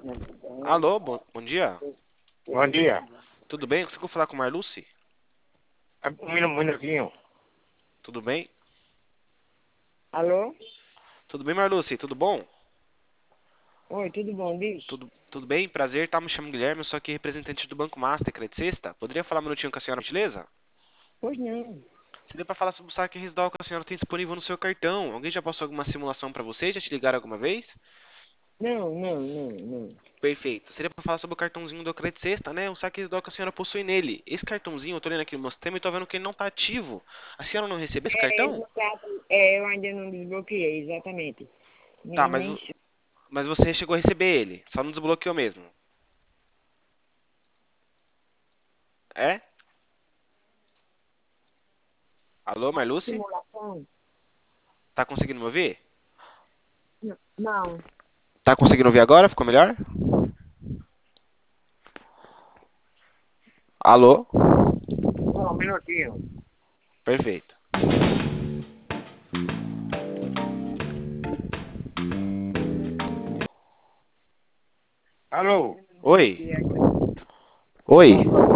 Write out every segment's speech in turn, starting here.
Alô, bom dia. Bom dia. Tudo bem? Conseguiu falar com o Marluce? Um minutinho. Tudo bem? Alô? Tudo bem, Marluce? Tudo bom? Oi, tudo bom, bicho? Tudo bem? Prazer, tá? Me chamo Guilherme, eu sou aqui representante do Banco Master, Credit Sexta. Poderia falar um minutinho com a senhora, por gentileza? Pois não. Seria para falar sobre o saque residual que a senhora tem disponível no seu cartão. Alguém já passou alguma simulação para você? Já te ligaram alguma vez? Não. Perfeito. Seria para falar sobre o cartãozinho do Credit Sexta, né? O saque residual que a senhora possui nele. Esse cartãozinho, eu tô olhando aqui no meu sistema e tô vendo que ele não tá ativo. A senhora não recebeu esse cartão? Eu ainda não desbloqueei, exatamente. Tá, Nem, mas, nem... mas você chegou a receber ele, só não desbloqueou mesmo. É? Alô, Marluce? Simulação? Tá conseguindo me ouvir? Não. Tá conseguindo ouvir agora? Ficou melhor? Alô? Um minutinho. Perfeito. Alô? Oi? Oi?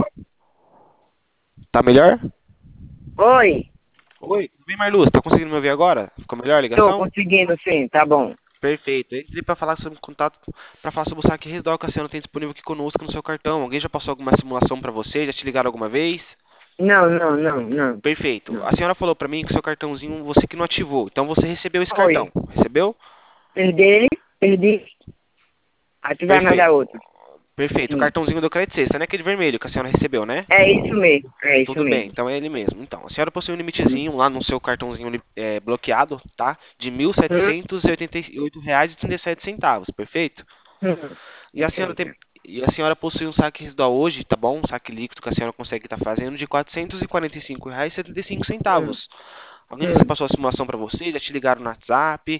Tá melhor? Oi, Oi, tudo bem, Marluz? Tá conseguindo me ouvir agora? Ficou melhor a tô ligação? conseguindo sim, tá bom. Perfeito. Eu entrei para falar sobre contato, para falar sobre o saque residual que a senhora tem disponível aqui conosco no seu cartão. Alguém já passou alguma simulação para você? Já te ligaram alguma vez? Não. Perfeito. Não. A senhora falou para mim que o seu cartãozinho você que não ativou. Então você recebeu esse cartão. Oi, Recebeu? perdi. Aí tu vai mandar Perfeito. outro. Perfeito. O Hum. cartãozinho do Credit Sexta, né? Aquele vermelho que a senhora recebeu, né? É isso Tudo bem, mesmo. então é ele mesmo. Então, a senhora possui um Hum. limitezinho lá no seu cartãozinho bloqueado, tá? De R$ Hum. 1.788,37, perfeito? Hum. E a senhora Perfeito. tem, e a senhora possui um saque residual hoje, tá bom? Um saque líquido que a senhora consegue estar fazendo de R$ 445,75. Hum. Alguém já Hum. passou a simulação para você? Já te ligaram no WhatsApp?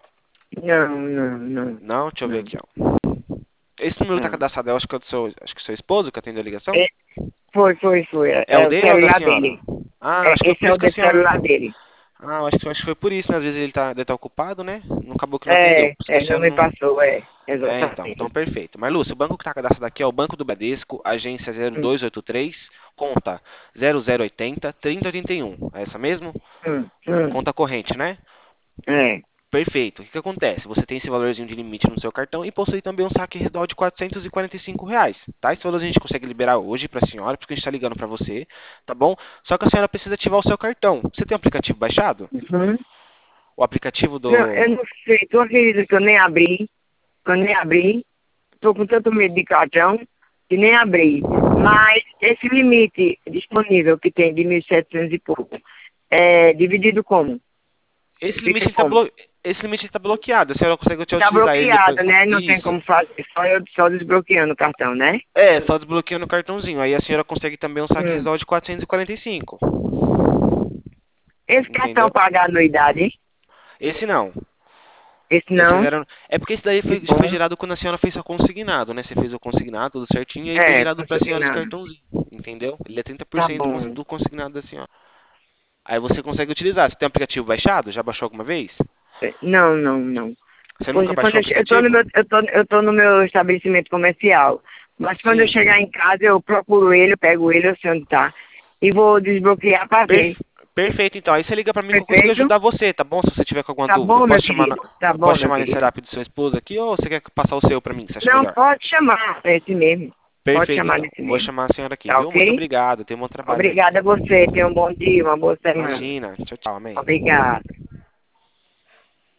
Não. Não? Deixa eu ver Não. aqui, ó. Esse número tá Não. cadastrado, eu acho que é acho que é seu esposo que atende a ligação? É, foi. É o É o dele ou é o da celular senhora? dele. Ah, acho que foi Esse por é isso o que a do senhora. celular dele. Ah, eu acho que foi por isso, né? Às vezes ele deve estar ocupado, né? Não acabou que não atendeu. Por isso que a Não senhora me não. passou, É, então exatamente. perfeito. Marlúcio, o banco que está cadastrado aqui é o Banco do Bradesco, agência Hum, 0283, conta 0080 3081. É essa mesmo? hum, Conta corrente, né? é. Perfeito. O que que acontece? Você tem esse valorzinho de limite no seu cartão e possui também um saque residual de R$ 445, tá? Esse valor a gente consegue liberar hoje para a senhora, porque a gente está ligando para você, tá bom? Só que a senhora precisa ativar o seu cartão. Você tem o aplicativo baixado? Uhum. O aplicativo Não, do. eu não sei, tu acredita que que eu nem abri, tô com tanto medo de cartão, que nem abri. Mas esse limite disponível que tem de 1.700 e pouco, é dividido como? Esse limite Fica está como? Esse limite está bloqueado. A senhora consegue Tá utilizar ele depois. bloqueado, né? Não tem Isso. como fazer, só eu só desbloqueando o cartão, né? É, só desbloqueando o cartãozinho. Aí a senhora consegue também um saque Hum. residual de 445. Esse cartão Entendeu? paga anuidade? Esse não. Esse Esse não? zero. É porque esse daí Que foi bom. gerado quando a senhora fez o consignado, né? Você fez o consignado, tudo certinho, e aí foi gerado para a senhora esse Consignado. cartãozinho. Entendeu? Ele é Tá 30% bom. do consignado da senhora. Aí você consegue utilizar. Você tem o aplicativo baixado? Já baixou alguma vez? Não. Você nunca Pois baixou o eu tô no aplicativo? meu, eu tô no meu estabelecimento comercial. Mas quando eu Sim. chegar em casa, eu procuro ele, eu pego ele, eu sei onde tá. E vou desbloquear pra ver. Perfeito, então. Aí você liga pra mim que eu consigo Perfeito? ajudar você, tá bom? Se você tiver com alguma Tá dúvida. Eu bom, meu posso chamar, querido? Tá eu bom, posso meu chamar nesse querido. WhatsApp do seu esposo aqui ou você quer passar o seu pra mim? Você acha Não, melhor? pode chamar esse mesmo. Pode Perfeito, chamar então. desse Vou mesmo. chamar a senhora aqui, Tá viu? Muito ok? obrigado. Tenha um bom trabalho aí. Obrigada a você. Tenha um bom dia, uma boa semana. Imagina. Tchau, tchau. Amém. Obrigada.